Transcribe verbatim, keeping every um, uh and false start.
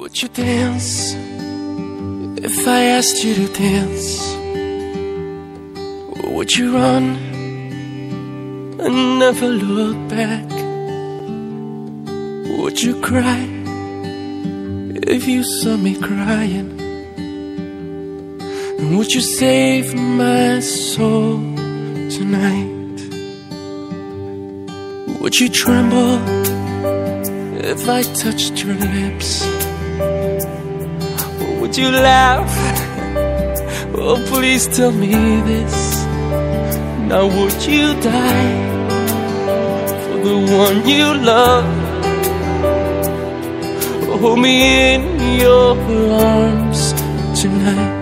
Would you dance if I asked you to dance? Or would you run and never look back? Would you cry if you saw me crying? And would you save my soul tonight? Would you tremble if I touched your lips? Or would you laugh? Oh, please tell me this. Now would you die for the one you love? Hold me in your arms tonight.